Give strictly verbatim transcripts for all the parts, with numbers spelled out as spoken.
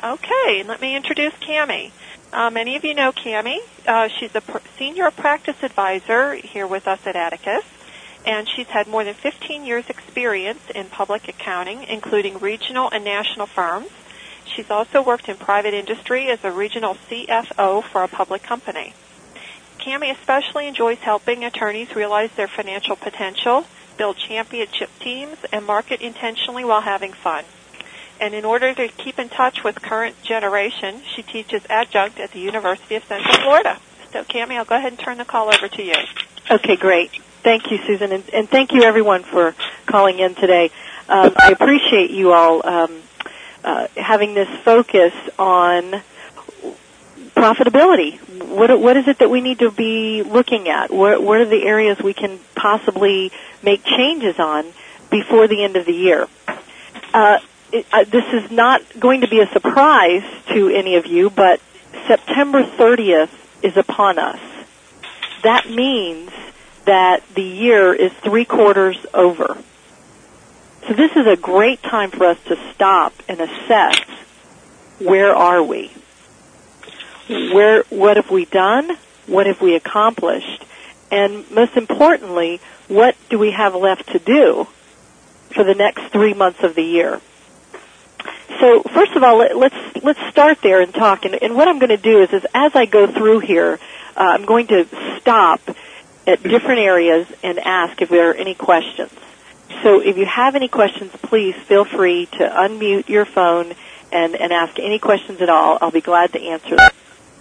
Okay, let me introduce Cammie. Uh, many of you know Cammie. Uh, she's a pr- senior practice advisor here with us at Atticus, and she's had more than fifteen years experience in public accounting, including regional and national firms. She's also worked in private industry as a regional C F O for a public company. Cammie especially enjoys helping attorneys realize their financial potential, build championship teams, and market intentionally while having fun. And in order to keep in touch with current generation, she teaches adjunct at the University of Central Florida. So, Cammie, I'll go ahead and turn the call over to you. Okay, great. Thank you, Susan, and, and thank you, everyone, for calling in today. Um, I appreciate you all um, uh, having this focus on profitability. What, what is it that we need to be looking at? What, what are the areas we can possibly make changes on before the end of the year? Uh, it, uh, this is not going to be a surprise to any of you, but September thirtieth is upon us. That means that the year is three quarters over. So this is a great time for us to stop and assess, where are we? Where, what have we done? What have we accomplished? And most importantly, what do we have left to do for the next three months of the year? So first of all, let, let's let's start there and talk. And, and what I'm going to do is, is as I go through here, uh, I'm going to stop at different areas and ask if there are any questions. So if you have any questions, please feel free to unmute your phone and, and ask any questions at all. I'll be glad to answer them.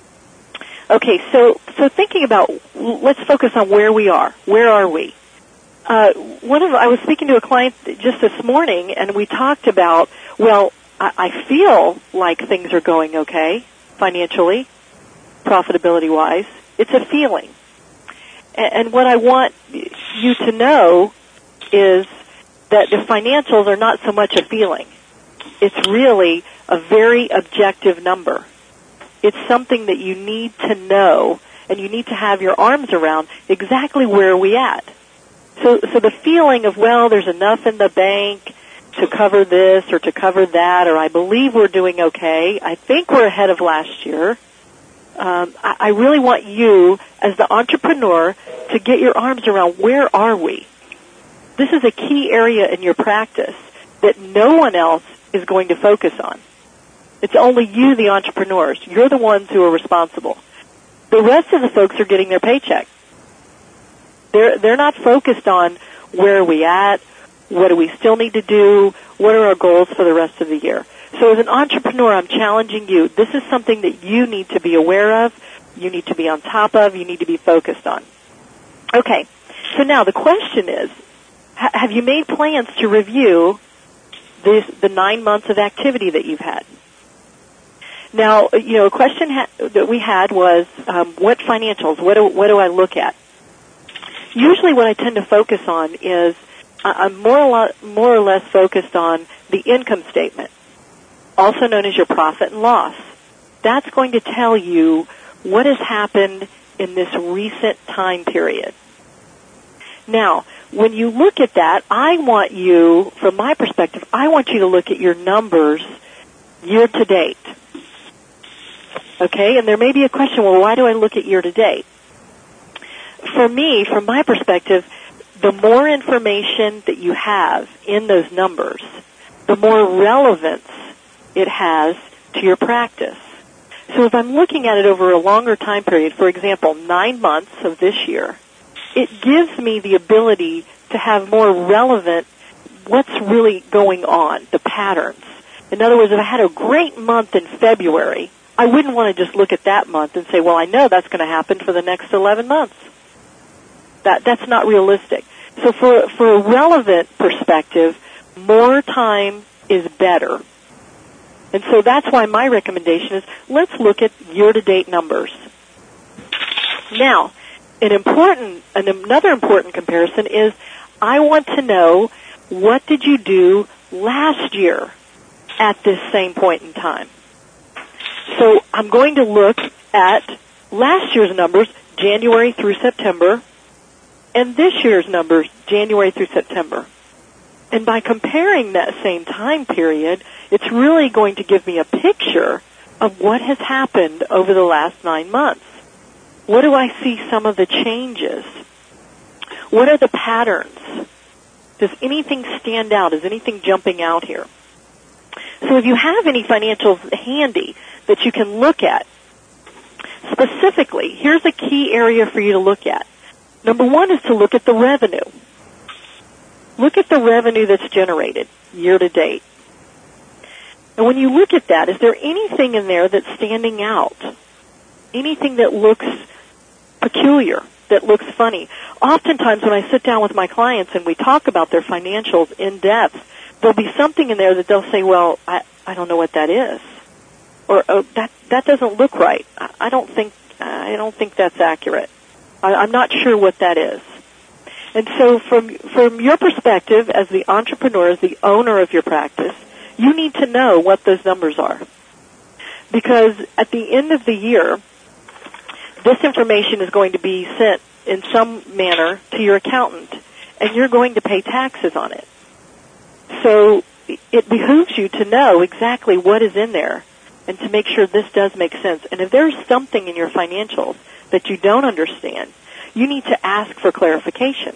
Okay, so so thinking about, let's focus on where we are. Where are we? Uh, one of I was speaking to a client just this morning, and we talked about, well, I, I feel like things are going okay financially, profitability-wise. It's a feeling. And, and what I want you to know is that the financials are not so much a feeling. It's really a very objective number. It's something that you need to know, and you need to have your arms around exactly where are we at. So, so the feeling of, well, there's enough in the bank to cover this or to cover that, or I believe we're doing okay, I think we're ahead of last year. Um, I, I really want you, as the entrepreneur, to get your arms around, where are we? This is a key area in your practice that no one else is going to focus on. It's only you, the entrepreneurs. You're the ones who are responsible. The rest of the folks are getting their paycheck. They're, they're not focused on where are we at, what do we still need to do, what are our goals for the rest of the year. So as an entrepreneur, I'm challenging you. This is something that you need to be aware of, you need to be on top of, you need to be focused on. Okay, so now the question is, ha- have you made plans to review this, the nine months of activity that you've had? Now, you know, a question ha- that we had was, um, what financials, what do, what do I look at? Usually what I tend to focus on is, uh, I'm more or, lo- more or less focused on the income statement, also known as your profit and loss. That's going to tell you what has happened in this recent time period. Now, when you look at that, I want you, from my perspective, I want you to look at your numbers year to date. Okay, and there may be a question, well, why do I look at year to date? For me, from my perspective, the more information that you have in those numbers, the more relevance it has to your practice. So if I'm looking at it over a longer time period, for example, nine months of this year, it gives me the ability to have more relevant what's really going on, the patterns. In other words, if I had a great month in February, I wouldn't want to just look at that month and say, well, I know that's going to happen for the next eleven months. That, that's not realistic. So for, for a relevant perspective, more time is better. And so that's why my recommendation is, let's look at year-to-date numbers. Now, an important, another important comparison is, I want to know, what did you do last year at this same point in time? So I'm going to look at last year's numbers, January through September, and this year's numbers, January through September. And by comparing that same time period, it's really going to give me a picture of what has happened over the last nine months. What do I see some of the changes? What are the patterns? Does anything stand out? Is anything jumping out here? So if you have any financials handy that you can look at, specifically, here's a key area for you to look at. Number one is to look at the revenue. Look at the revenue that's generated year to date. And when you look at that, is there anything in there that's standing out? Anything that looks peculiar, that looks funny? Oftentimes when I sit down with my clients and we talk about their financials in depth, there'll be something in there that they'll say, well, I, I don't know what that is. Or, oh, that, that doesn't look right. I, I don't think, I don't think that's accurate. I, I'm not sure what that is. And so from, from your perspective as the entrepreneur, as the owner of your practice, you need to know what those numbers are. Because at the end of the year, this information is going to be sent in some manner to your accountant, and you're going to pay taxes on it. So it behooves you to know exactly what is in there and to make sure this does make sense. And if there's something in your financials that you don't understand, you need to ask for clarification.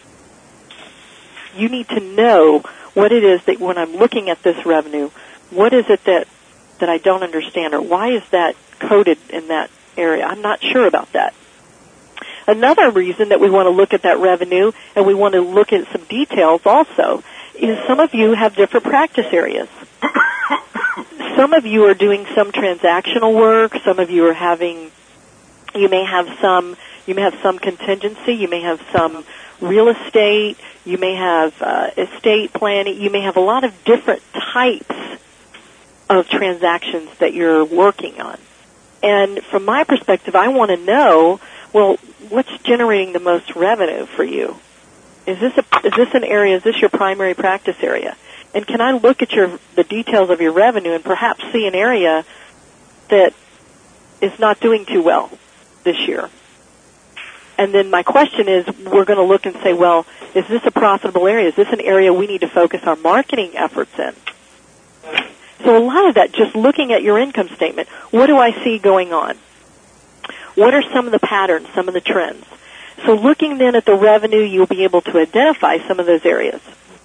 You need to know what it is that when I'm looking at this revenue, what is it that, that I don't understand, or why is that coded in that area? I'm not sure about that. Another reason that we want to look at that revenue, and we want to look at some details also, is some of you have different practice areas. Some of you are doing some transactional work. Some of you are having, you may have some, you may have some contingency. You may have some real estate. You may have uh, estate planning. You may have a lot of different types of transactions that you're working on. And from my perspective, I want to know, well, what's generating the most revenue for you? Is this a, is this an area, is this your primary practice area? And can I look at your the details of your revenue and perhaps see an area that is not doing too well this year? And then my question is, we're going to look and say, well, is this a profitable area? Is this an area we need to focus our marketing efforts in? So a lot of that, just looking at your income statement, what do I see going on? What are some of the patterns, some of the trends? So looking then at the revenue, you'll be able to identify some of those areas.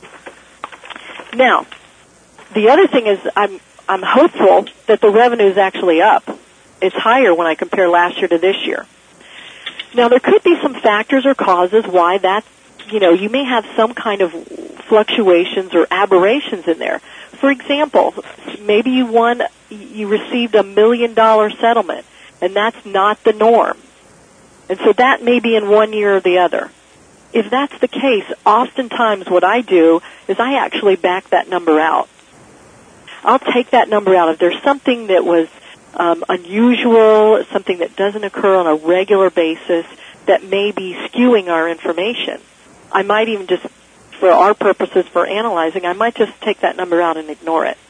Now, the other thing is I'm I'm hopeful that the revenue is actually up. It's higher when I compare last year to this year. Now, there could be some factors or causes why that, you know, you may have some kind of fluctuations or aberrations in there. For example, maybe you won, you received a million dollar settlement, and that's not the norm. And so that may be in one year or the other. If that's the case, oftentimes what I do is I actually back that number out. I'll take that number out. If there's something that was um, unusual, something that doesn't occur on a regular basis that may be skewing our information, I might even just, for our purposes for analyzing, I might just take that number out and ignore it.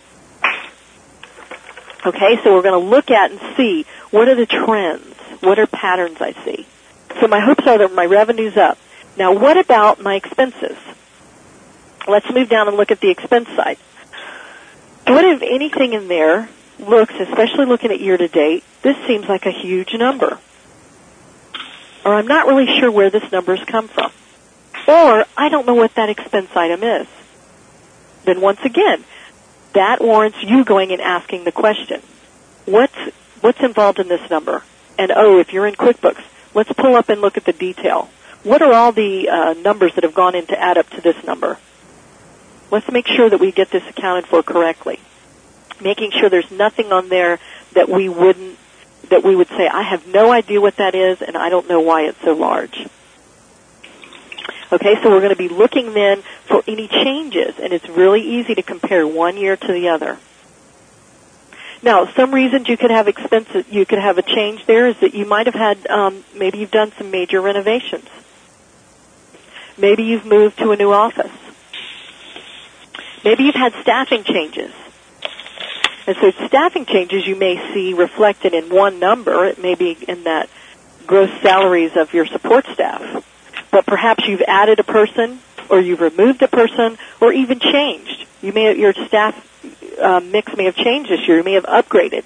Okay, so we're going to look at and see what are the trends, what are patterns I see. So my hopes are that my revenue's up. Now, what about my expenses? Let's move down and look at the expense side. What if anything in there looks, especially looking at year-to-date, this seems like a huge number? Or I'm not really sure where this number's come from. Or I don't know what that expense item is. Then once again, that warrants you going and asking the question, what's, what's involved in this number? And, oh, if you're in QuickBooks, let's pull up and look at the detail. What are all the uh, numbers that have gone in to add up to this number? Let's make sure that we get this accounted for correctly. Making sure there's nothing on there that we wouldn't, that we would say, I have no idea what that is, and I don't know why it's so large. Okay, so we're going to be looking then for any changes, and it's really easy to compare one year to the other. Now, some reasons you could have expenses, you could have a change there is that you might have had, um, maybe you've done some major renovations. Maybe you've moved to a new office. Maybe you've had staffing changes. And so staffing changes you may see reflected in one number. It may be in that gross salaries of your support staff. But perhaps you've added a person or you've removed a person, or even changed. You may your staff uh, mix may have changed this year. You may have upgraded.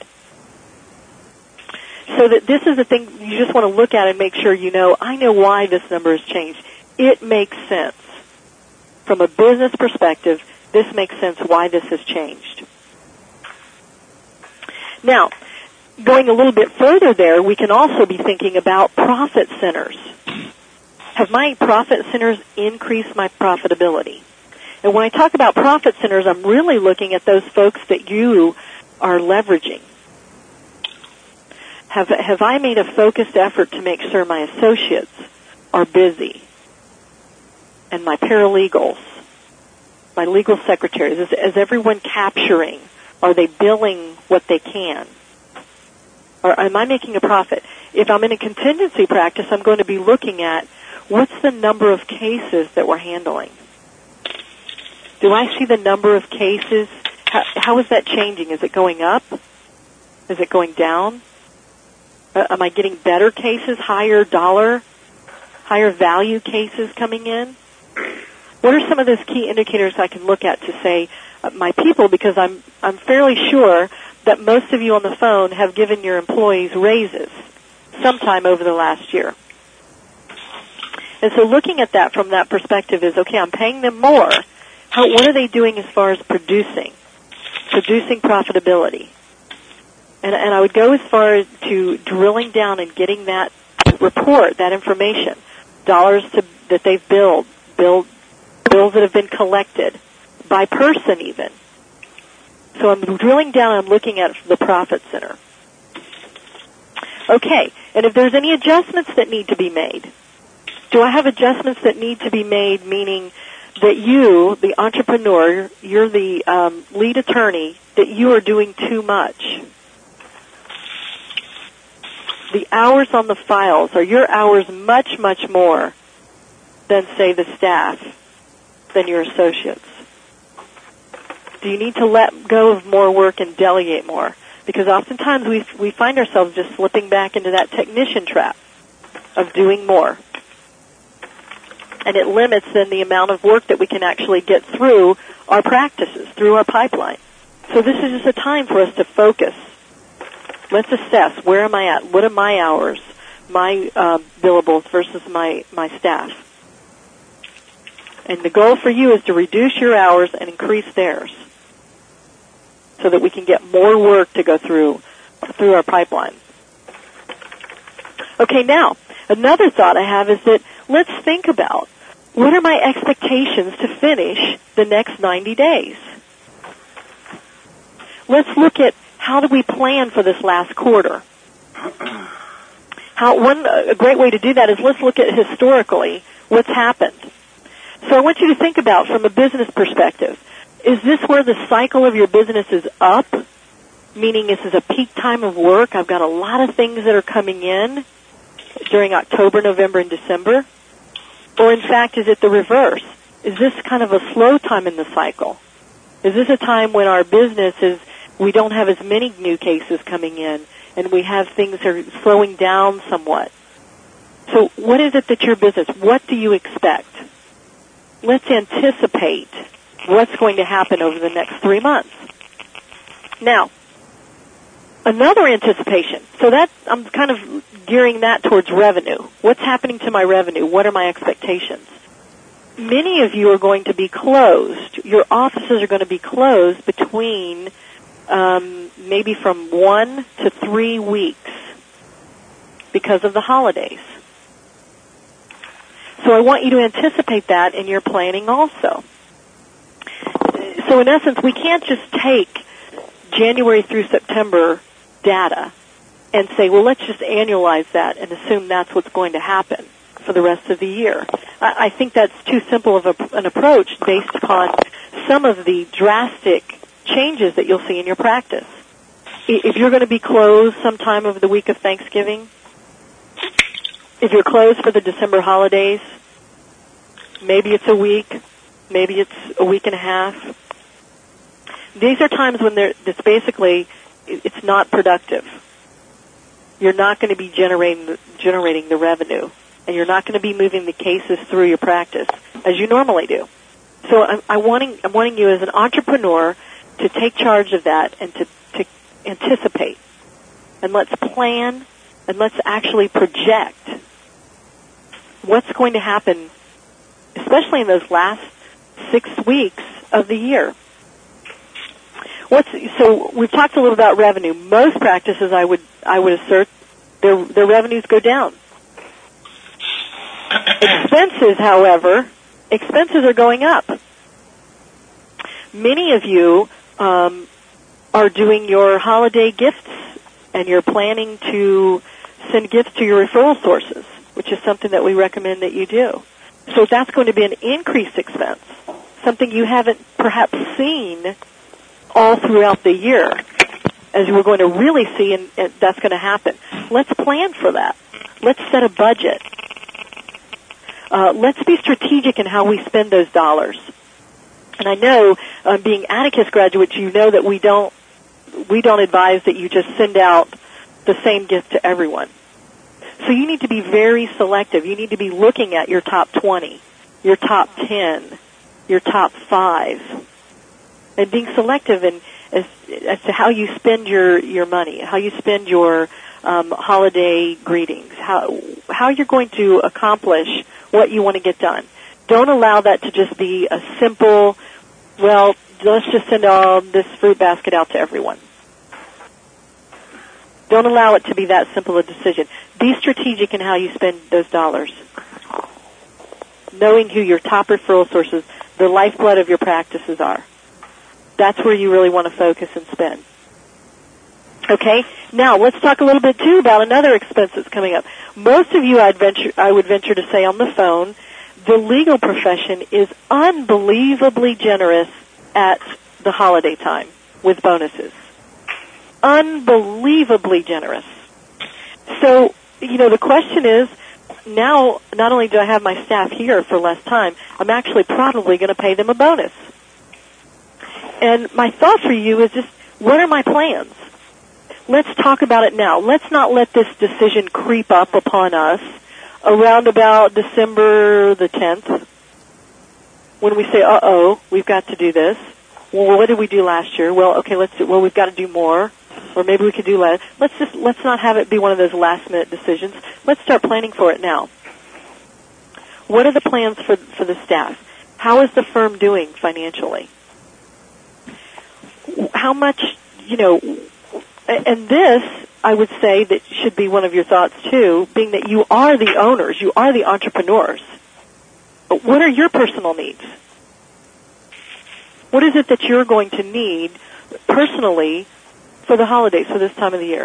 So that this is a thing you just want to look at and make sure you know, I know why this number has changed. It makes sense. From a business perspective, this makes sense why this has changed. Now, going a little bit further there, we can also be thinking about profit centers. Have my profit centers increased my profitability? And when I talk about profit centers, I'm really looking at those folks that you are leveraging. Have, have I made a focused effort to make sure my associates are busy? And my paralegals, my legal secretaries, is, is everyone capturing? Are they billing what they can? Or am I making a profit? If I'm in a contingency practice, I'm going to be looking at what's the number of cases that we're handling? Do I see the number of cases? How, how is that changing? Is it going up? Is it going down? Uh, am I getting better cases, higher dollar, higher value cases coming in? What are some of those key indicators I can look at to say uh, my people, because I'm I'm fairly sure that most of you on the phone have given your employees raises sometime over the last year. And so looking at that from that perspective is, okay, I'm paying them more. How, what are they doing as far as producing, producing profitability? And, and I would go as far as to drilling down and getting that report, that information, dollars to, that they've billed, billed, bills that have been collected, by person even. So I'm drilling down, I'm looking at the profit center. Okay, and if there's any adjustments that need to be made, do I have adjustments that need to be made, meaning that you, the entrepreneur, you're the um, lead attorney, that you are doing too much? The hours on the files, are your hours much, much more than, say, the staff, than your associates? Do you need to let go of more work and delegate more? Because oftentimes we we find ourselves just slipping back into that technician trap of doing more. And it limits then the amount of work that we can actually get through our practices, through our pipeline. So this is just a time for us to focus. Let's assess, where am I at? What are my hours, my uh, billables versus my, my staff? And the goal for you is to reduce your hours and increase theirs so that we can get more work to go through through our pipeline. Okay, now, another thought I have is that let's think about, what are my expectations to finish the next ninety days? Let's look at, how do we plan for this last quarter? How, one, a great way to do that is, let's look at historically what's happened. So I want you to think about, from a business perspective, is this where the cycle of your business is up? Meaning this is a peak time of work. I've got a lot of things that are coming in during October, November, and December. Or in fact, is it the reverse? Is this kind of a slow time in the cycle? Is this a time when our business is, we don't have as many new cases coming in, and we have things that are slowing down somewhat? So what is it that your business, what do you expect? Let's anticipate what's going to happen over the next three months. Now, another anticipation. So that, I'm kind of gearing that towards revenue. What's happening to my revenue? What are my expectations? Many of you are going to be closed. Your offices are going to be closed between um, maybe from one to three weeks because of the holidays. So I want you to anticipate that in your planning also. So in essence, we can't just take January through September data and say, well, let's just annualize that and assume that's what's going to happen for the rest of the year. I, I think that's too simple of a, an approach based upon some of the drastic changes that you'll see in your practice. If you're going to be closed sometime over the week of Thanksgiving, if you're closed for the December holidays, maybe it's a week, maybe it's a week and a half. These are times when it's basically, it's not productive. You're not going to be generating the, generating the revenue and you're not going to be moving the cases through your practice as you normally do. So I'm, I'm wanting I'm wanting you as an entrepreneur to take charge of that and to, to anticipate. And let's plan and let's actually project what's going to happen, especially in those last six weeks of the year. What's, so we've talked a little about revenue. Most practices, I would I would assert, their their revenues go down. Expenses, however, expenses are going up. Many of you um, are doing your holiday gifts, and you're planning to send gifts to your referral sources, which is something that we recommend that you do. So that's going to be an increased expense, something you haven't perhaps seen all throughout the year, as we're going to really see, and, and that's going to happen. Let's plan for that. Let's set a budget. Uh, let's be strategic in how we spend those dollars. And I know, um, being Atticus graduates, you know that we don't we don't advise that you just send out the same gift to everyone. So you need to be very selective. You need to be looking at your top twenty, your top ten, your top five, and being selective in as, as to how you spend your, your money, how you spend your um, holiday greetings, how how you're going to accomplish what you want to get done. Don't allow that to just be a simple, well, let's just send all this fruit basket out to everyone. Don't allow it to be that simple a decision. Be strategic in how you spend those dollars. Knowing who your top referral sources, the lifeblood of your practices are. That's where you really want to focus and spend. Okay? Now, let's talk a little bit, too, about another expense that's coming up. Most of you, I'd venture, I would venture to say on the phone, the legal profession is unbelievably generous at the holiday time with bonuses. Unbelievably generous. So, you know, the question is, now not only do I have my staff here for less time, I'm actually probably going to pay them a bonus. And my thought for you is just, what are my plans? Let's talk about it now. Let's not let this decision creep up upon us around about December the tenth, when we say, uh-oh, we've got to do this. Well, what did we do last year? Well, okay, let's do, well, we've got to do more, or maybe we could do less. Let's just, let's not have it be one of those last-minute decisions. Let's start planning for it now. What are the plans for, for the staff? How is the firm doing financially? How much, you know, and this, I would say, that should be one of your thoughts, too, being that you are the owners, you are the entrepreneurs. But what are your personal needs? What is it that you're going to need personally for the holidays, for this time of the year?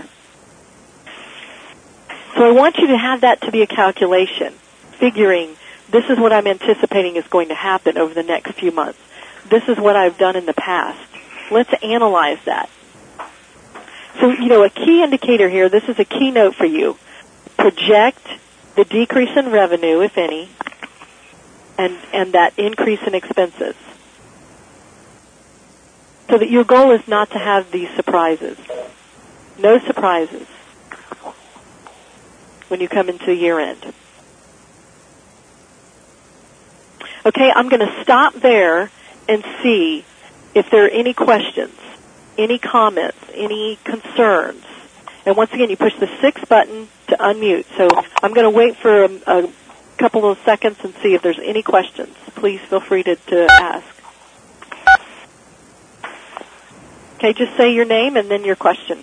So I want you to have that to be a calculation, figuring this is what I'm anticipating is going to happen over the next few months. This is what I've done in the past. Let's analyze that. So, you know, a key indicator here, this is a key note for you. Project the decrease in revenue, if any, and, and that increase in expenses. So that your goal is not to have these surprises. No surprises when you come into year end. Okay, I'm going to stop there and see if there are any questions, any comments, any concerns. And once again, you push the six button to unmute. So I'm going to wait for a, a couple of seconds and see if there's any questions. Please feel free to, to ask. Okay, just say your name and then your question.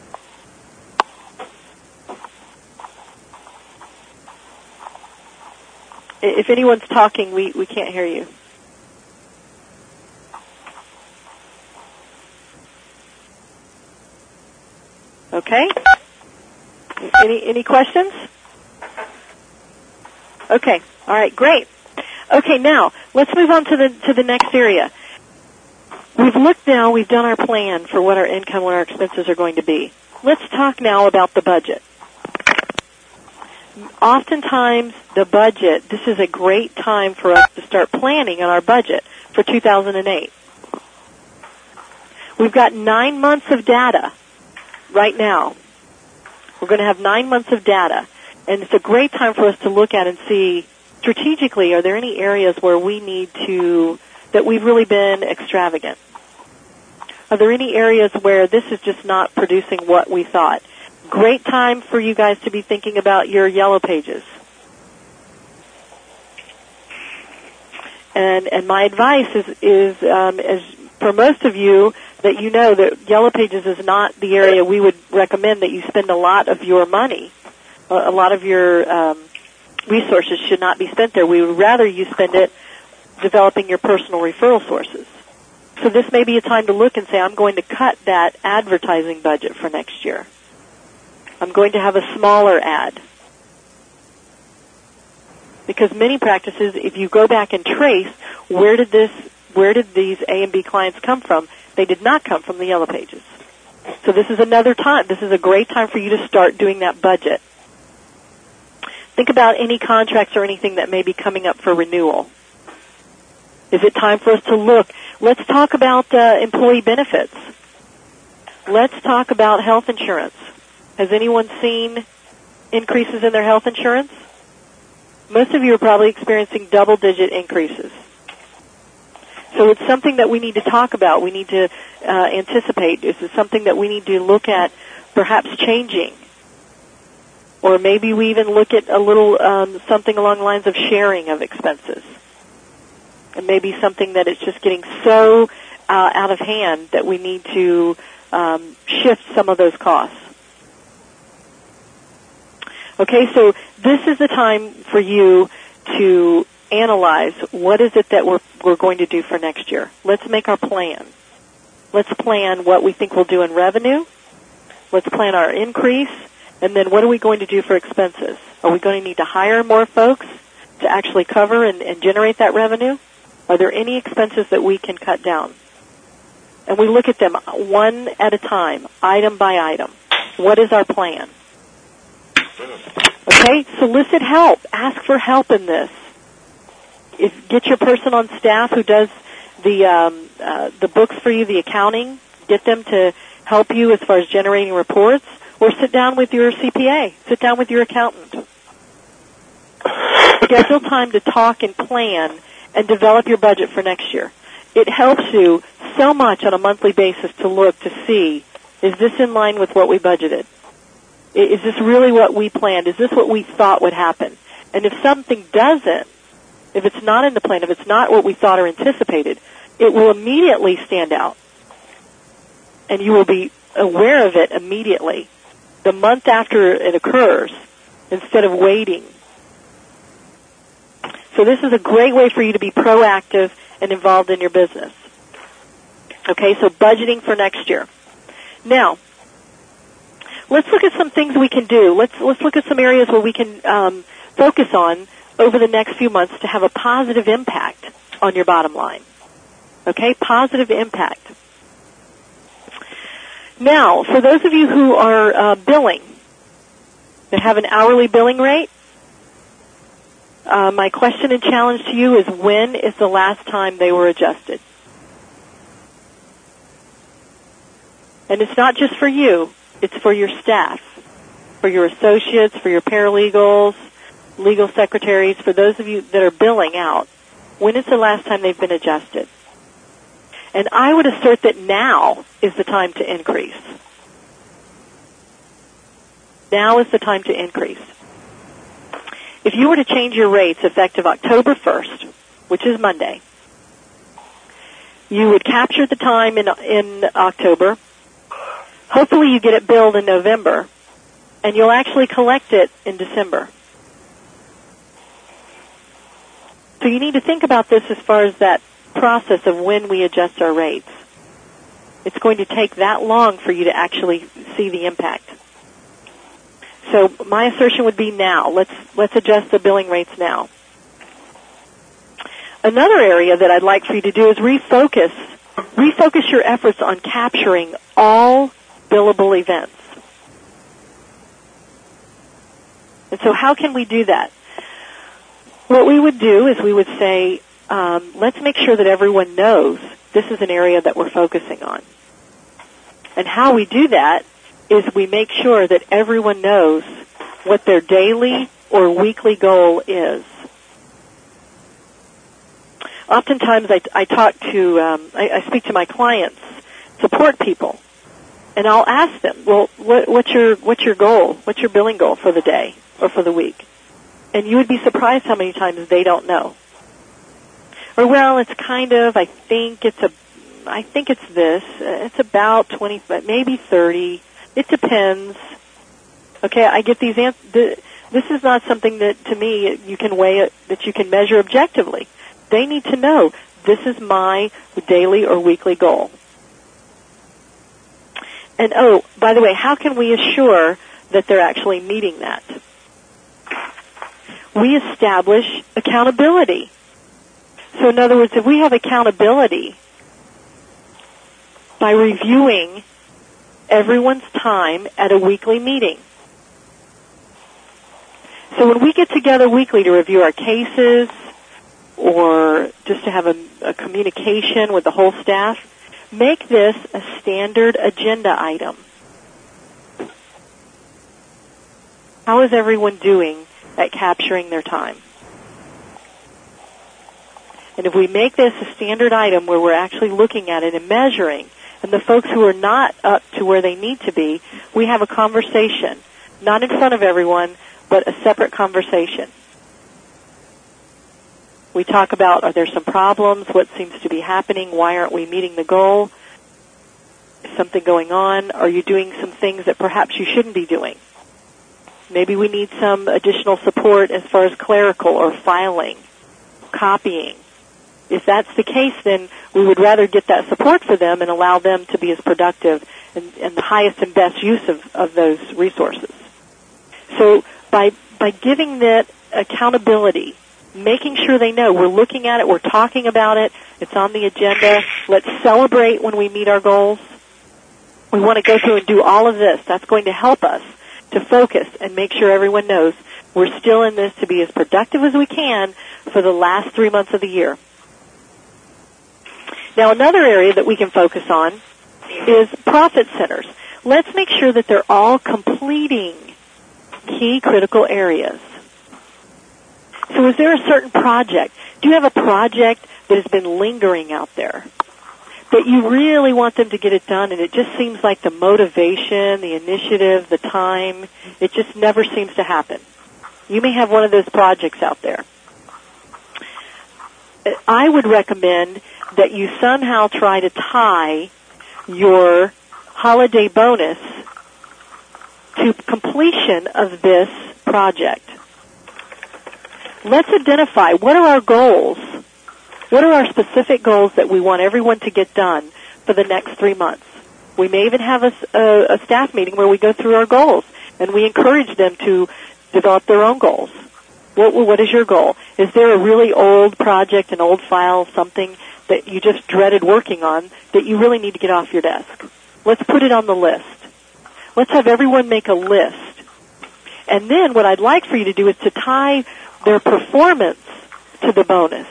If anyone's talking, we, we can't hear you. Okay? Any any questions? Okay. All right, great. Okay, now let's move on to the to the next area. We've looked now, we've done our plan for what our income and our expenses are going to be. Let's talk now about the budget. Oftentimes, the budget, this is a great time for us to start planning on our budget for two thousand eight. We've got nine months of data right now. We're going to have nine months of data. And it's a great time for us to look at and see, strategically, are there any areas where we need to, that we've really been extravagant? Are there any areas where this is just not producing what we thought? Great time for you guys to be thinking about your yellow pages. And and my advice is is um, as for most of you that you know that yellow pages is not the area we would recommend that you spend a lot of your money. A, a lot of your um, resources should not be spent there. We would rather you spend it developing your personal referral sources. So this may be a time to look and say, I'm going to cut that advertising budget for next year. I'm going to have a smaller ad. Because many practices, if you go back and trace, where did this, where did these A and B clients come from? They did not come from the yellow pages. So this is another time. This is a great time for you to start doing that budget. Think about any contracts or anything that may be coming up for renewal. Is it time for us to look? Let's talk about uh, employee benefits. Let's talk about health insurance. Has anyone seen increases in their health insurance? Most of you are probably experiencing double-digit increases. So it's something that we need to talk about. We need to uh, anticipate. Is it something that we need to look at perhaps changing? Or maybe we even look at a little um, something along the lines of sharing of expenses. And maybe something that is just getting so uh, out of hand that we need to um, shift some of those costs. Okay, so this is the time for you to analyze what is it that we're we're going to do for next year. Let's make our plan. Let's plan what we think we'll do in revenue. Let's plan our increase. And then what are we going to do for expenses? Are we going to need to hire more folks to actually cover and, and generate that revenue? Are there any expenses that we can cut down? And we look at them one at a time, item by item. What is our plan? Okay, solicit help. Ask for help in this. If, get your person on staff who does the um, uh, the books for you, the accounting. Get them to help you as far as generating reports, or sit down with your C P A. Sit down with your accountant. Schedule time to talk and plan and develop your budget for next year. It helps you so much on a monthly basis to look to see, is this in line with what we budgeted? Is this really what we planned? Is this what we thought would happen? And if something doesn't, if it's not in the plan, if it's not what we thought or anticipated, it will immediately stand out. And you will be aware of it immediately, the month after it occurs, instead of waiting. So this is a great way for you to be proactive and involved in your business. Okay, so budgeting for next year. Now, let's look at some things we can do. Let's let's look at some areas where we can um, focus on over the next few months to have a positive impact on your bottom line. Okay, positive impact. Now, for those of you who are uh, billing, that have an hourly billing rate, uh, my question and challenge to you is, when is the last time they were adjusted? And it's not just for you. It's for your staff, for your associates, for your paralegals, legal secretaries, for those of you that are billing out. When is the last time they've been adjusted? And I would assert that now is the time to increase. Now is the time to increase. If you were to change your rates effective October first, which is Monday, you would capture the time in in October. Hopefully you get it billed in November, and you'll actually collect it in December. So you need to think about this as far as that process of when we adjust our rates. It's going to take that long for you to actually see the impact. So my assertion would be now. Let's let's adjust the billing rates now. Another area that I'd like for you to do is refocus refocus your efforts on capturing all billable events. And so how can we do that? What we would do is we would say, um, let's make sure that everyone knows this is an area that we're focusing on. And how we do that is we make sure that everyone knows what their daily or weekly goal is. Oftentimes I, I talk to, um, I, I speak to my clients, support people, and I'll ask them, well, what, what's your what's your goal? What's your billing goal for the day or for the week? And you would be surprised how many times they don't know. Or, well, it's kind of, I think it's a, I think it's this. It's about twenty, maybe thirty. It depends. Okay, I get these answers. This is not something that, to me, you can weigh, that you can measure objectively. They need to know, this is my daily or weekly goal. And, oh, by the way, how can we assure that they're actually meeting that? We establish accountability. So, in other words, if we have accountability by reviewing everyone's time at a weekly meeting. So when we get together weekly to review our cases or just to have a, a communication with the whole staff, make this a standard agenda item. How is everyone doing at capturing their time? And if we make this a standard item where we're actually looking at it and measuring, and the folks who are not up to where they need to be, we have a conversation, not in front of everyone, but a separate conversation. We talk about, are there some problems? What seems to be happening? Why aren't we meeting the goal? Is something going on? Are you doing some things that perhaps you shouldn't be doing? Maybe we need some additional support as far as clerical or filing, copying. If that's the case, then we would rather get that support for them and allow them to be as productive and, and the highest and best use of, of those resources. So by by giving that accountability, making sure they know we're looking at it, we're talking about it, it's on the agenda, let's celebrate when we meet our goals. We want to go through and do all of this. That's going to help us to focus and make sure everyone knows we're still in this to be as productive as we can for the last three months of the year. Now, another area that we can focus on is profit centers. Let's make sure that they're all completing key critical areas. So is there a certain project? Do you have a project that has been lingering out there that you really want them to get it done, and it just seems like the motivation, the initiative, the time, it just never seems to happen? You may have one of those projects out there. I would recommend that you somehow try to tie your holiday bonus to completion of this project. Let's identify what are our goals. What are our specific goals that we want everyone to get done for the next three months? We may even have a, a, a staff meeting where we go through our goals and we encourage them to develop their own goals. What, what is your goal? Is there a really old project, an old file, something that you just dreaded working on that you really need to get off your desk? Let's put it on the list. Let's have everyone make a list. And then what I'd like for you to do is to tie their performance to the bonus.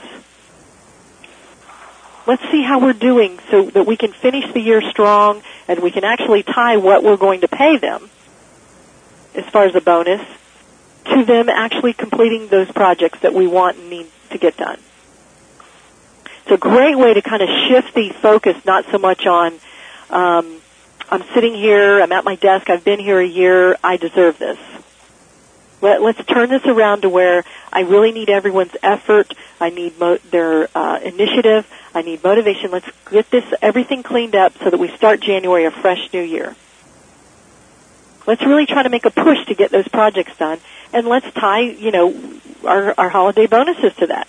Let's see how we're doing so that we can finish the year strong and we can actually tie what we're going to pay them as far as a bonus to them actually completing those projects that we want and need to get done. It's a great way to kind of shift the focus, not so much on, um, I'm sitting here, I'm at my desk, I've been here a year, I deserve this. Let, let's turn this around to where I really need everyone's effort, I need mo- their uh, initiative, I need motivation. Let's get this everything cleaned up so that we start January a fresh new year. Let's really try to make a push to get those projects done, and let's tie, you know, our, our holiday bonuses to that.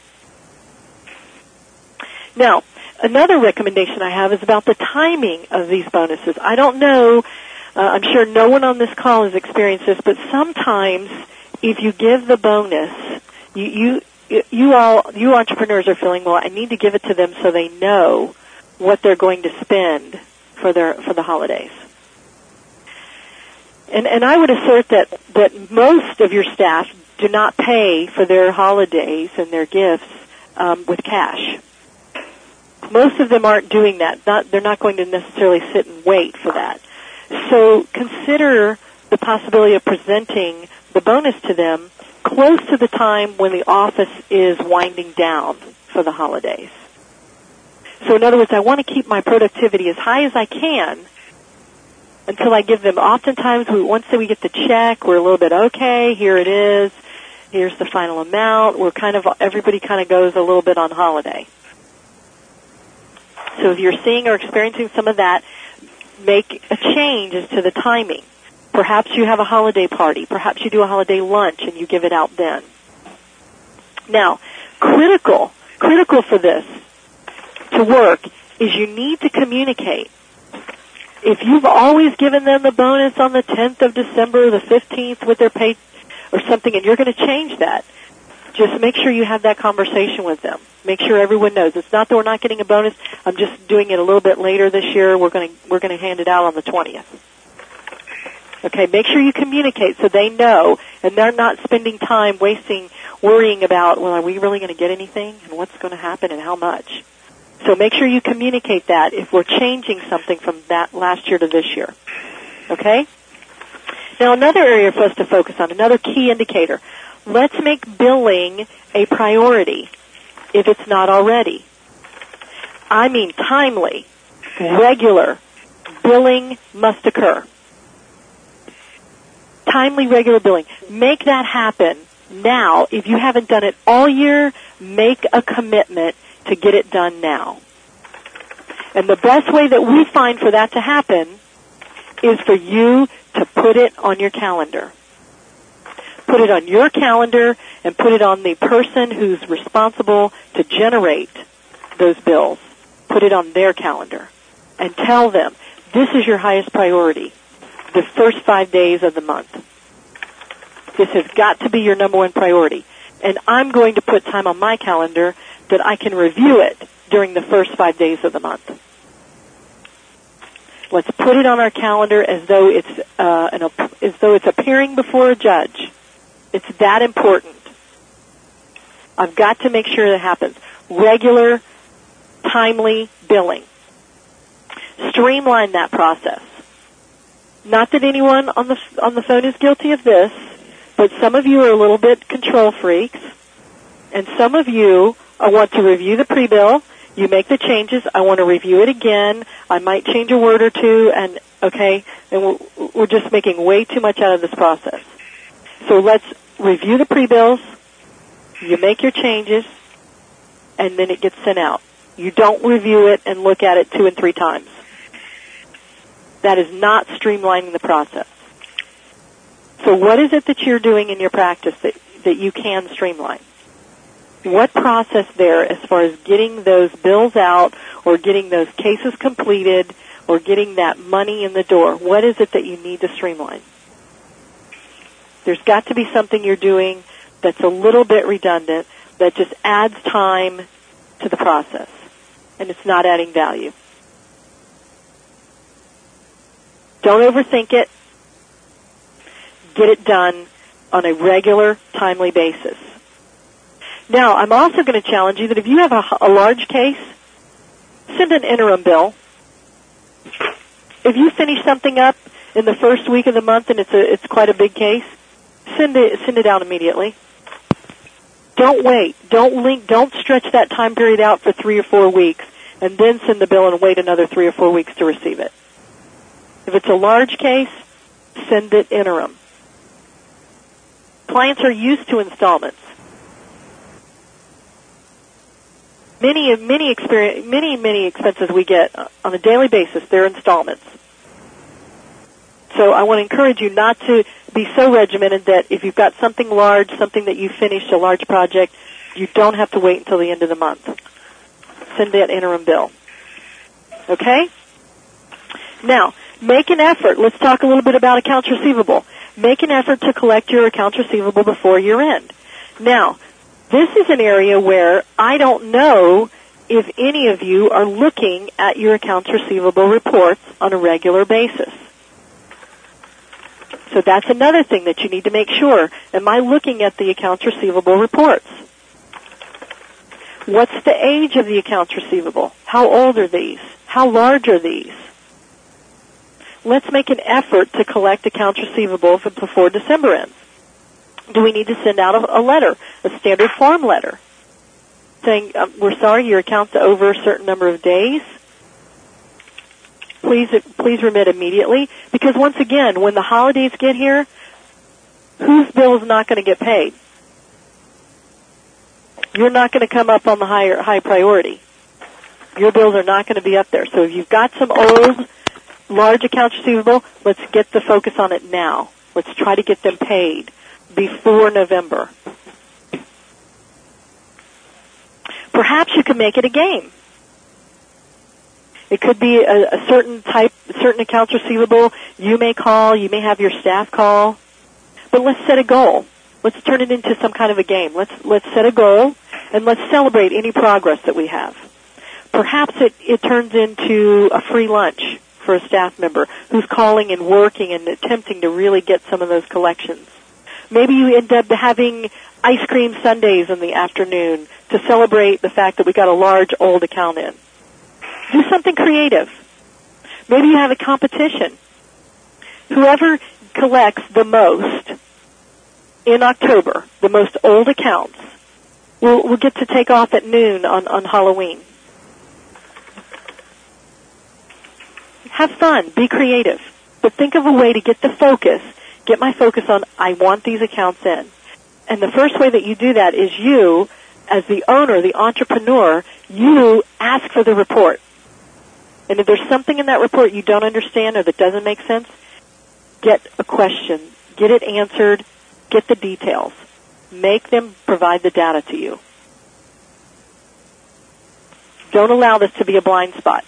Now, another recommendation I have is about the timing of these bonuses. I don't know, uh, I'm sure no one on this call has experienced this, but sometimes if you give the bonus, you, you, you all, you entrepreneurs are feeling, well, I need to give it to them so they know what they're going to spend for their, for the holidays. And, and I would assert that, that most of your staff do not pay for their holidays and their gifts um, with cash. Most of them aren't doing that. Not, they're not going to necessarily sit and wait for that. So consider the possibility of presenting the bonus to them close to the time when the office is winding down for the holidays. So in other words, I want to keep my productivity as high as I can until I give them. Oftentimes, we, once we get the check, we're a little bit, okay, here it is, here's the final amount. We're kind of, everybody kind of goes a little bit on holiday. So if you're seeing or experiencing some of that, make a change as to the timing. Perhaps you have a holiday party. Perhaps you do a holiday lunch and you give it out then. Now, critical, critical for this to work is you need to communicate. If you've always given them the bonus on the tenth of December, the fifteenth with their pay or something, and you're going to change that, just make sure you have that conversation with them. Make sure everyone knows. It's not that we're not getting a bonus. I'm just doing it a little bit later this year. We're going to, we're going to hand it out on the twentieth. Okay, make sure you communicate so they know and they're not spending time wasting, worrying about, well, are we really going to get anything and what's going to happen and how much? So make sure you communicate that if we're changing something from that last year to this year. Okay? Now another area for us to focus on, another key indicator. Let's make billing a priority if it's not already. I mean timely, regular billing must occur. Timely, regular billing. Make that happen now. If you haven't done it all year, make a commitment to get it done now. And the best way that we find for that to happen is for you to put it on your calendar. Put it on your calendar and put it on the person who's responsible to generate those bills. Put it on their calendar and tell them this is your highest priority, the first five days of the month. This has got to be your number one priority. And I'm going to put time on my calendar that I can review it during the first five days of the month. Let's put it on our calendar as though it's uh, an, as though it's appearing before a judge. It's that important. I've got to make sure that happens. Regular, timely billing. Streamline that process. Not that anyone on the on the phone is guilty of this, but some of you are a little bit control freaks, and some of you I want to review the pre-bill. You make the changes. I want to review it again. I might change a word or two, and okay, and we're, we're just making way too much out of this process. So let's review the pre-bills. You make your changes, and then it gets sent out. You don't review it and look at it two and three times. That is not streamlining the process. So what is it that you're doing in your practice that, that you can streamline? What process there as far as getting those bills out or getting those cases completed or getting that money in the door? What is it that you need to streamline? There's got to be something you're doing that's a little bit redundant, that just adds time to the process, and it's not adding value. Don't overthink it. Get it done on a regular, timely basis. Now, I'm also going to challenge you that if you have a, a large case, send an interim bill. If you finish something up in the first week of the month and it's a, it's quite a big case, send it send it out immediately. Don't wait. Don't link. Don't stretch that time period out for three or four weeks and then send the bill and wait another three or four weeks to receive it. If it's a large case, send it interim. Clients are used to installments. Many, many, experience, many, many expenses we get on a daily basis, they're installments. So I want to encourage you not to be so regimented that if you've got something large, something that you finished, a large project, you don't have to wait until the end of the month. Send that interim bill. Okay? Now, make an effort. Let's talk a little bit about accounts receivable. Make an effort to collect your accounts receivable before year end. Now, this is an area where I don't know if any of you are looking at your accounts receivable reports on a regular basis. So that's another thing that you need to make sure. Am I looking at the accounts receivable reports? What's the age of the accounts receivable? How old are these? How large are these? Let's make an effort to collect accounts receivable before December ends. Do we need to send out a, a letter, a standard form letter, saying, um, we're sorry, your account's over a certain number of days. Please, please remit immediately. Because once again, when the holidays get here, whose bill is not going to get paid? You're not going to come up on the higher, high priority. Your bills are not going to be up there. So if you've got some old, large accounts receivable, let's get the focus on it now. Let's try to get them paid before November. Perhaps you can make it a game. It could be a, a certain type, certain accounts receivable you may call, you may have your staff call, but let's set a goal. Let's turn it into some kind of a game. Let's let's set a goal and let's celebrate any progress that we have. Perhaps it, it turns into a free lunch for a staff member who's calling and working and attempting to really get some of those collections. Maybe you end up having ice cream sundaes in the afternoon to celebrate the fact that we got a large old account in. Do something creative. Maybe you have a competition. Whoever collects the most in October, the most old accounts, will will get to take off at noon on, on Halloween. Have fun. Be creative. But think of a way to get the focus. Get my focus on, I want these accounts in. And the first way that you do that is you, as the owner, the entrepreneur, you ask for the report. And if there's something in that report you don't understand or that doesn't make sense, get a question. Get it answered. Get the details. Make them provide the data to you. Don't allow this to be a blind spot.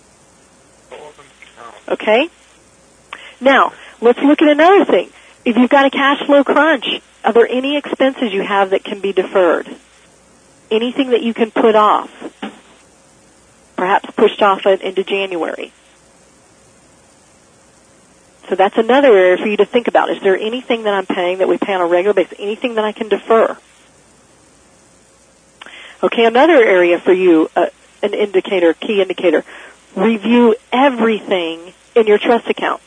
Okay? Now, let's look at another thing. If you've got a cash flow crunch, are there any expenses you have that can be deferred? Anything that you can put off? Perhaps pushed off into January. So that's another area for you to think about. Is there anything that I'm paying that we pay on a regular basis? Anything that I can defer? Okay, another area for you, uh, an indicator, key indicator. Review everything in your trust account.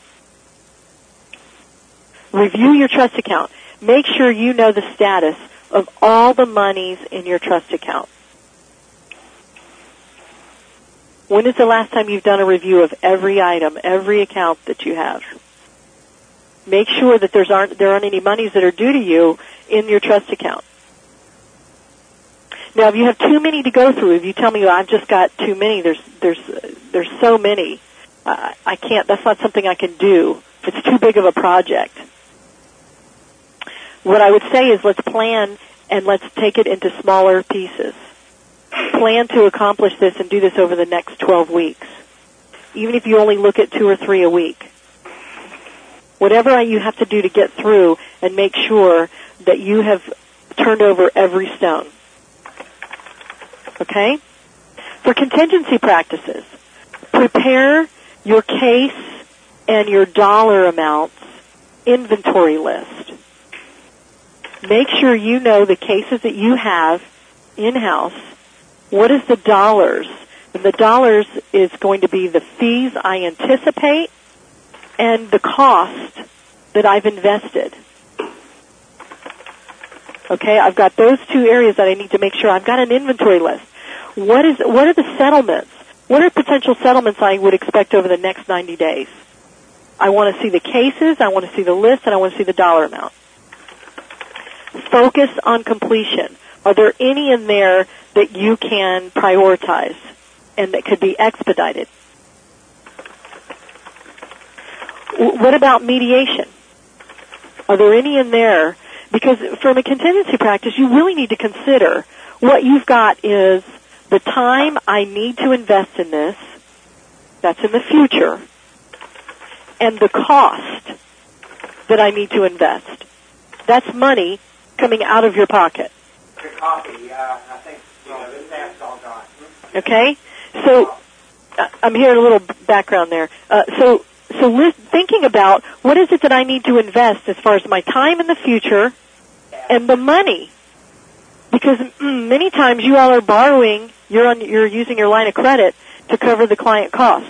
Review your trust account. Make sure you know the status of all the monies in your trust account. When is the last time you've done a review of every item, every account that you have? Make sure that there's aren't, there aren't any monies that are due to you in your trust account. Now, if you have too many to go through, if you tell me, well, I've just got too many, there's there's there's so many, uh, I can't. That's not something I can do. It's too big of a project. What I would say is let's plan and let's take it into smaller pieces. Plan to accomplish this and do this over the next twelve weeks, even if you only look at two or three a week. Whatever you have to do to get through and make sure that you have turned over every stone. Okay? For contingency practices, prepare your case and your dollar amounts inventory list. Make sure you know the cases that you have in-house. What is the dollars? And the dollars is going to be the fees I anticipate and the cost that I've invested. Okay, I've got those two areas that I need to make sure. I've got an inventory list. What is? What are the settlements? What are potential settlements I would expect over the next ninety days? I want to see the cases, I want to see the list, and I want to see the dollar amount. Focus on completion. Are there any in there that you can prioritize and that could be expedited? What about mediation? Are there any in there? Because from a contingency practice, you really need to consider what you've got is the time I need to invest in this, that's in the future, and the cost that I need to invest. That's money coming out of your pocket. Your coffee, uh, I think, you know, this app's all gone. Okay? So, uh, I'm hearing a little background there. Uh, so, so li- thinking about what is it that I need to invest as far as my time in the future and the money. Because mm, many times you all are borrowing, you're on, you're using your line of credit to cover the client costs.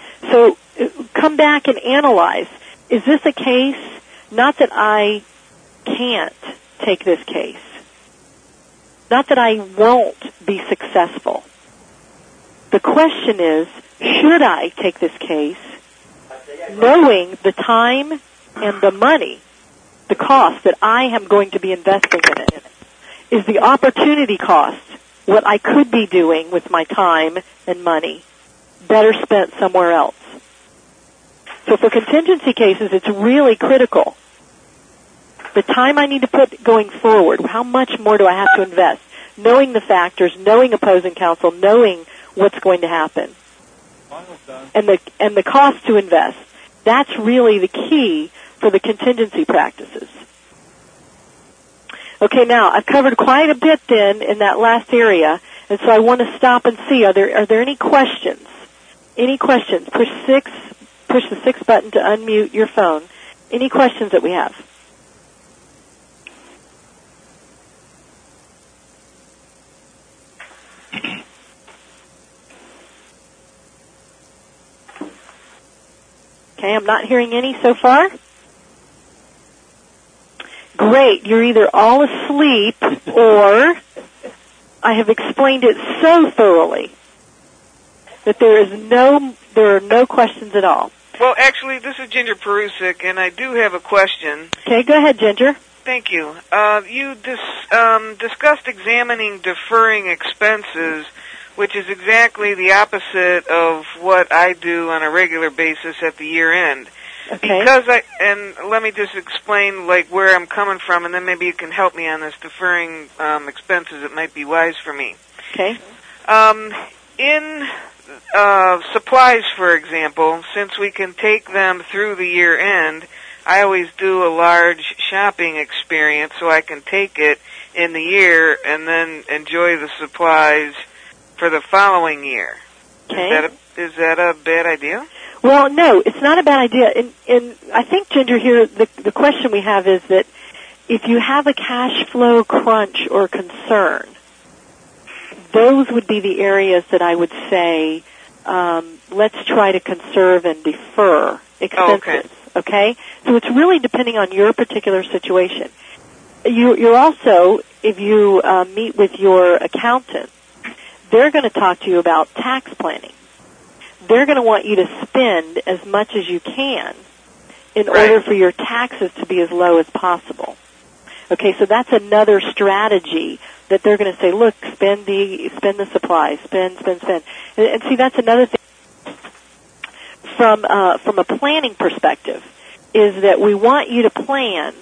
So, uh, come back and analyze. Is this a case, not that I can't take this case. Not that I won't be successful. The question is, should I take this case knowing the time and the money, the cost that I am going to be investing in it? Is the opportunity cost, what I could be doing with my time and money, better spent somewhere else? So for contingency cases, it's really critical. The time I need to put going forward, how much more do I have to invest? Knowing the factors, knowing opposing counsel, knowing what's going to happen. And the, and the cost to invest. That's really the key for the contingency practices. Okay, now, I've covered quite a bit then in that last area, and so I want to stop and see, are there, are there any questions? Any questions? Push six, push the six button to unmute your phone. Any questions that we have? Okay, I'm not hearing any so far. Great, you're either all asleep or I have explained it so thoroughly that there is no, there are no questions at all. Well, actually, this is Ginger Perusic, and I do have a question. Okay, go ahead, Ginger. Thank you. Uh, you dis, um, discussed examining deferring expenses, which is exactly the opposite of what I do on a regular basis at the year end. Okay. Because I, and let me just explain like where I'm coming from, and then maybe you can help me on this deferring um, expenses. It might be wise for me. Okay. Um, in uh, supplies, for example, since we can take them through the year end, I always do a large shopping experience so I can take it in the year and then enjoy the supplies for the following year. Okay. Is that a, is that a bad idea? Well, no, it's not a bad idea. And, and I think, Ginger, here, the, the question we have is that if you have a cash flow crunch or concern, those would be the areas that I would say, um, let's try to conserve and defer expenses. Oh, okay. Okay? So it's really depending on your particular situation. You, you're also, if you uh, meet with your accountant, they're going to talk to you about tax planning. They're going to want you to spend as much as you can in right. order for your taxes to be as low as possible. Okay, so that's another strategy that they're going to say, look, spend the spend the supplies, spend, spend, spend. And, and see, that's another thing from uh, from a planning perspective is that we want you to plan.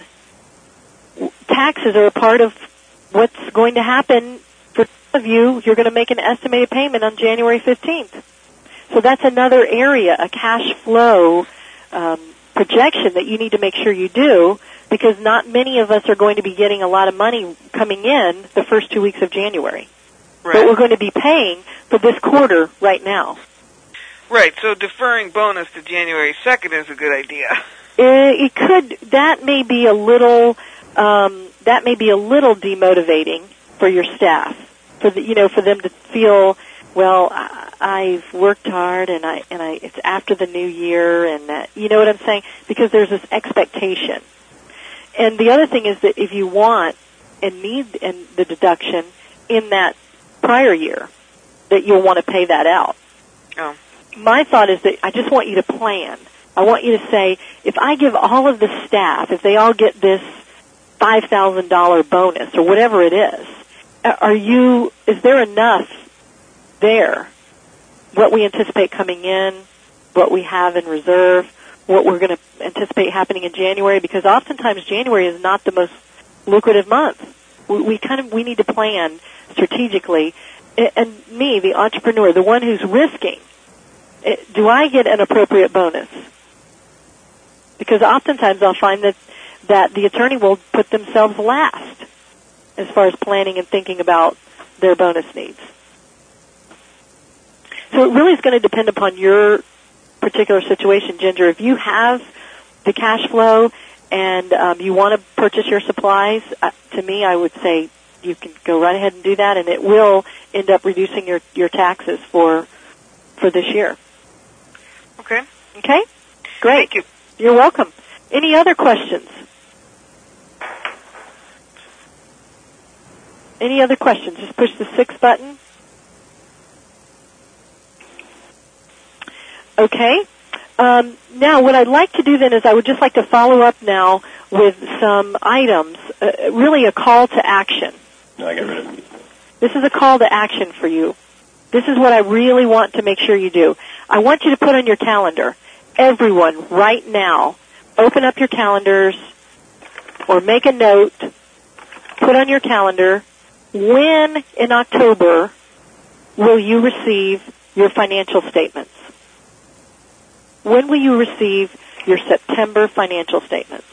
Taxes are a part of what's going to happen for some of you. You're going to make an estimated payment on January fifteenth. So that's another area, a cash flow um, projection that you need to make sure you do, because not many of us are going to be getting a lot of money coming in the first two weeks of January. Right. But we're going to be paying for this quarter right now. Right, so deferring bonus to January second is a good idea. It, it could, that may be a little, um, that may be a little demotivating for your staff, for the, you know, for them to feel, well, I've worked hard, and I and I it's after the new year, and that, you know what I'm saying? Because there's this expectation. And the other thing is that if you want and need and the deduction in that prior year, that you'll want to pay that out. Oh. My thought is that I just want you to plan. I want you to say, if I give all of the staff, if they all get this five thousand dollars bonus or whatever it is, are you? Is there enough there? What we anticipate coming in, what we have in reserve, what we're going to anticipate happening in January, because oftentimes January is not the most lucrative month. We, we kind of, we need to plan strategically. And me, the entrepreneur, the one who's risking, do I get an appropriate bonus? Because oftentimes I'll find that, that the attorney will put themselves last as far as planning and thinking about their bonus needs. So it really is going to depend upon your particular situation, Ginger. If you have the cash flow and um, you want to purchase your supplies, uh, to me, I would say you can go right ahead and do that, and it will end up reducing your, your taxes for for this year. Okay. Okay? Great. Thank you. You're welcome. Any other questions? Any other questions? Just push the six button. Okay. Um, now, what I'd like to do then is I would just like to follow up now with some items, uh, really a call to action. No, I got rid of it. This is a call to action for you. This is what I really want to make sure you do. I want you to put on your calendar, everyone, right now, open up your calendars or make a note, put on your calendar, when in October will you receive your financial statements? When will you receive your September financial statements?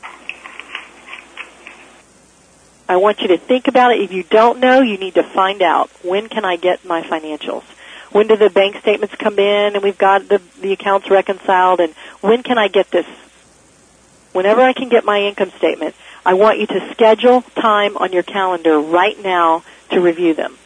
I want you to think about it. If you don't know, you need to find out. When can I get my financials? When do the bank statements come in and we've got the, the accounts reconciled? And when can I get this? Whenever I can get my income statement, I want you to schedule time on your calendar right now to review them.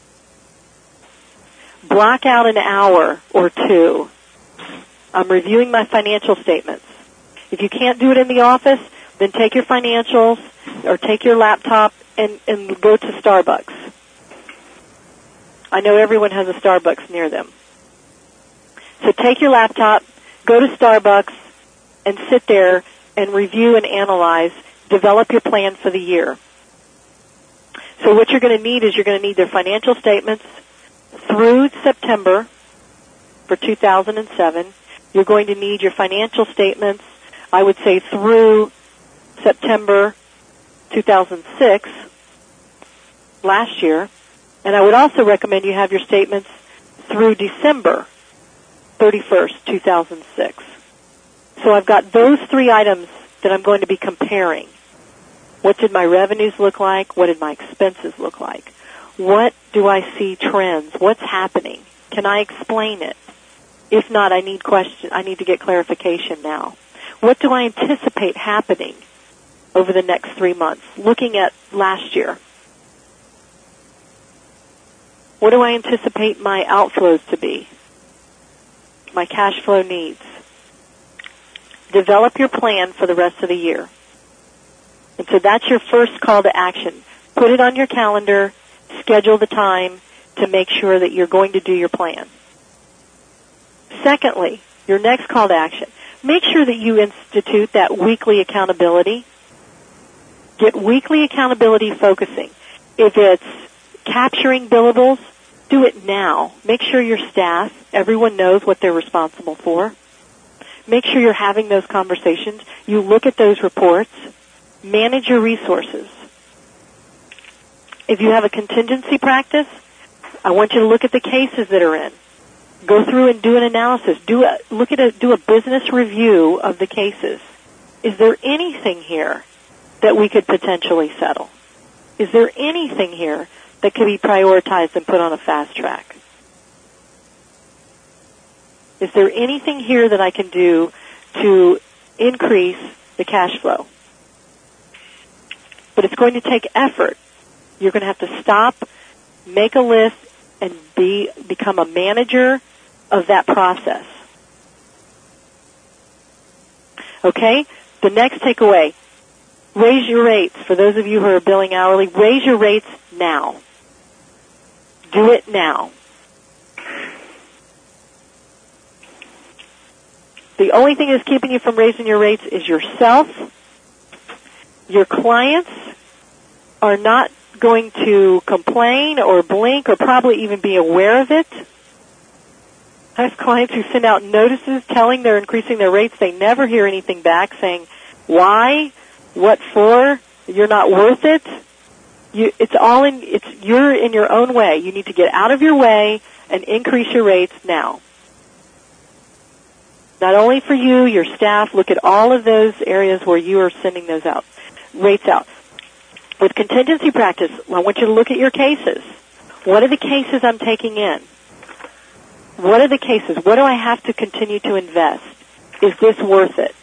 Block out an hour or two. I'm reviewing my financial statements. If you can't do it in the office, then take your financials or take your laptop and, and go to Starbucks. I know everyone has a Starbucks near them. So take your laptop, go to Starbucks, and sit there and review and analyze, develop your plan for the year. So what you're going to need is you're going to need their financial statements through September for two thousand seven. You're going to need your financial statements, I would say, through September two thousand six, last year. And I would also recommend you have your statements through December thirty-first, two thousand six. So I've got those three items that I'm going to be comparing. What did my revenues look like? What did my expenses look like? What do I see trends? What's happening? Can I explain it? If not, I need question. I need to get clarification now. What do I anticipate happening over the next three months, looking at last year? What do I anticipate my outflows to be? My cash flow needs. Develop your plan for the rest of the year. And so that's your first call to action. Put it on your calendar, schedule the time to make sure that you're going to do your plan. Secondly, your next call to action. Make sure that you institute that weekly accountability. Get weekly accountability focusing. If it's capturing billables, do it now. Make sure your staff, everyone knows what they're responsible for. Make sure you're having those conversations. You look at those reports. Manage your resources. If you have a contingency practice, I want you to look at the cases that are in. Go through and do an analysis. Do a, look at a, do a business review of the cases. Is there anything here that we could potentially settle? Is there anything here that could be prioritized and put on a fast track? Is there anything here that I can do to increase the cash flow? But it's going to take effort. You're going to have to stop, make a list, and be become a manager of that process. Okay? The next takeaway, raise your rates. For those of you who are billing hourly, raise your rates now. Do it now. The only thing that's keeping you from raising your rates is yourself. Your clients are not going to complain or blink or probably even be aware of it. I have clients who send out notices telling they're increasing their rates. They never hear anything back saying, why, what for, you're not worth it. You, it's all in, it's, you're in your own way. You need to get out of your way and increase your rates now. Not only for you, your staff, look at all of those areas where you are sending those out, rates out. With contingency practice, I want you to look at your cases. What are the cases I'm taking in? What are the cases? What do I have to continue to invest? Is this worth it?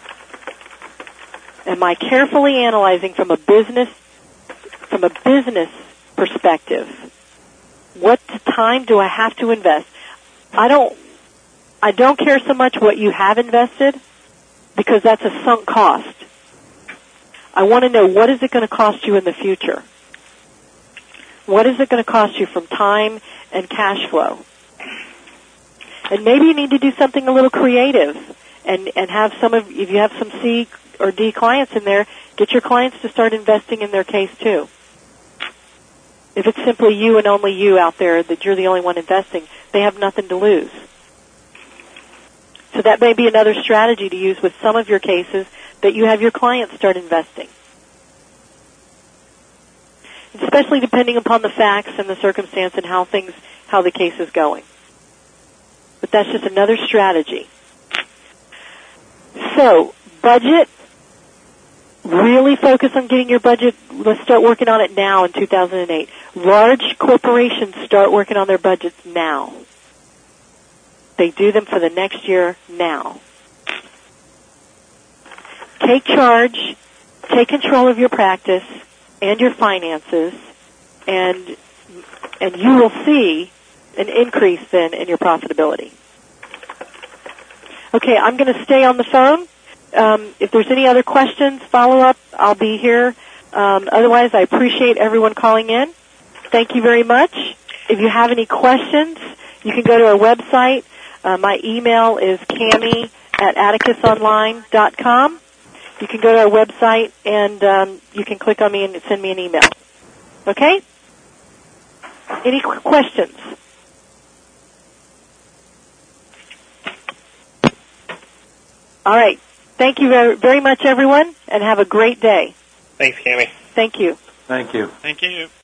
Am I carefully analyzing from a business, from a business perspective? What time do I have to invest? I don't, I don't care so much what you have invested because that's a sunk cost. I want to know, what is it going to cost you in the future? What is it going to cost you from time and cash flow? And maybe you need to do something a little creative and, and have some of, if you have some C or D clients in there, get your clients to start investing in their case too. If it's simply you and only you out there, that you're the only one investing, they have nothing to lose. So that may be another strategy to use with some of your cases, that you have your clients start investing. Especially depending upon the facts and the circumstance and how things, how the case is going. But that's just another strategy. So, budget. Really focus on getting your budget. Let's start working on it now in two thousand eight. Large corporations start working on their budgets now. They do them for the next year now. Take charge, take control of your practice and your finances, and and you will see an increase then in your profitability. Okay, I'm going to stay on the phone. Um, if there's any other questions, follow up, I'll be here. Um, otherwise, I appreciate everyone calling in. Thank you very much. If you have any questions, you can go to our website. Uh, my email is cami at atticus online dot com. You can go to our website and um, you can click on me and send me an email. Okay? Any qu- questions? All right. Thank you very, very much, everyone, and have a great day. Thanks, Cami. Thank you. Thank you. Thank you.